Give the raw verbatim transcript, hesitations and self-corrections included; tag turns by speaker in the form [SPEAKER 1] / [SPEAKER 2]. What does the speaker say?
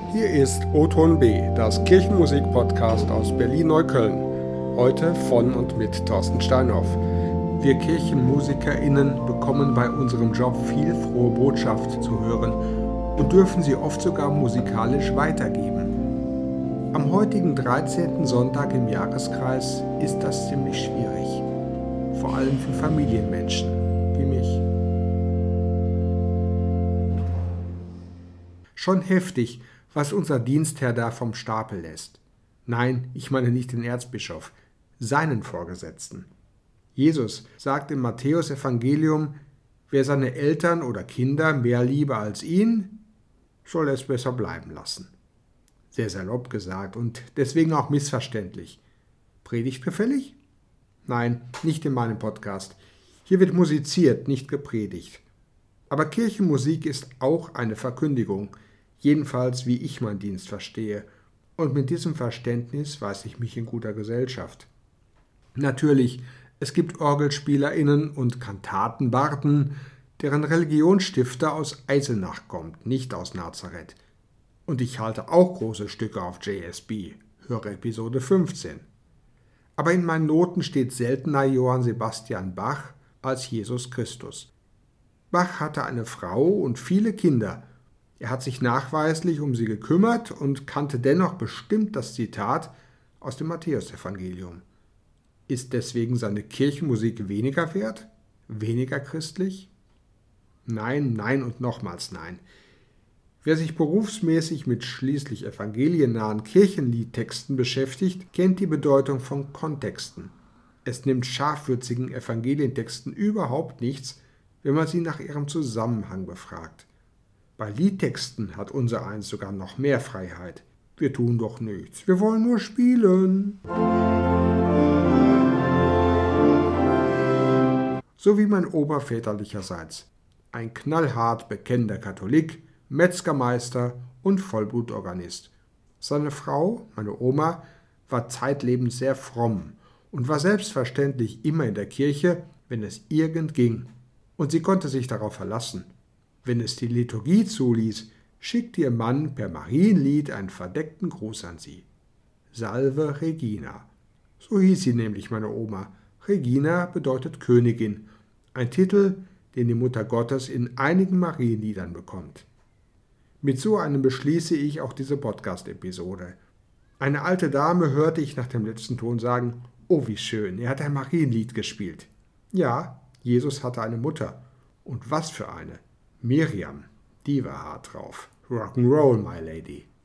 [SPEAKER 1] Hier ist O-Ton B, das Kirchenmusik-Podcast aus Berlin-Neukölln. Heute von und mit Thorsten Steinhoff. Wir KirchenmusikerInnen bekommen bei unserem Job viel frohe Botschaft zu hören und dürfen sie oft sogar musikalisch weitergeben. Am heutigen dreizehnten Sonntag im Jahreskreis ist das ziemlich schwierig. Vor allem für Familienmenschen wie mich. Schon heftig, was unser Dienstherr da vom Stapel lässt. Nein, ich meine nicht den Erzbischof, seinen Vorgesetzten. Jesus sagt im Matthäus-Evangelium, wer seine Eltern oder Kinder mehr liebe als ihn, soll es besser bleiben lassen. Sehr salopp gesagt und deswegen auch missverständlich. Predigtbefällig? Nein, nicht in meinem Podcast. Hier wird musiziert, nicht gepredigt. Aber Kirchenmusik ist auch eine Verkündigung, jedenfalls wie ich meinen Dienst verstehe. Und mit diesem Verständnis weiß ich mich in guter Gesellschaft. Natürlich, es gibt OrgelspielerInnen und Kantatenbarden, deren Religionsstifter aus Eisenach kommt, nicht aus Nazareth. Und ich halte auch große Stücke auf J S B, höre Episode fünfzehn. Aber in meinen Noten steht seltener Johann Sebastian Bach als Jesus Christus. Bach hatte eine Frau und viele Kinder. Er hat sich nachweislich um sie gekümmert und kannte dennoch bestimmt das Zitat aus dem Matthäusevangelium. Ist deswegen seine Kirchenmusik weniger wert? Weniger christlich? Nein, nein und nochmals nein. Wer sich berufsmäßig mit schließlich evangeliennahen Kirchenliedtexten beschäftigt, kennt die Bedeutung von Kontexten. Es nimmt scharfwürzigen Evangelientexten überhaupt nichts, wenn man sie nach ihrem Zusammenhang befragt. Bei Liedtexten hat unsereins sogar noch mehr Freiheit. Wir tun doch nichts, wir wollen nur spielen. So wie mein Opa väterlicherseits. Ein knallhart bekennender Katholik, Metzgermeister und Vollblutorganist. Seine Frau, meine Oma, war zeitlebens sehr fromm und war selbstverständlich immer in der Kirche, wenn es irgend ging. Und sie konnte sich darauf verlassen. Wenn es die Liturgie zuließ, schickte ihr Mann per Marienlied einen verdeckten Gruß an sie. Salve Regina. So hieß sie nämlich, meine Oma. Regina bedeutet Königin, ein Titel, den die Mutter Gottes in einigen Marienliedern bekommt. Mit so einem beschließe ich auch diese Podcast-Episode. Eine alte Dame hörte ich nach dem letzten Ton sagen, oh wie schön, er hat ein Marienlied gespielt. Ja, Jesus hatte eine Mutter. Und was für eine. Miriam, die war hart drauf. Rock'n'Roll, my lady.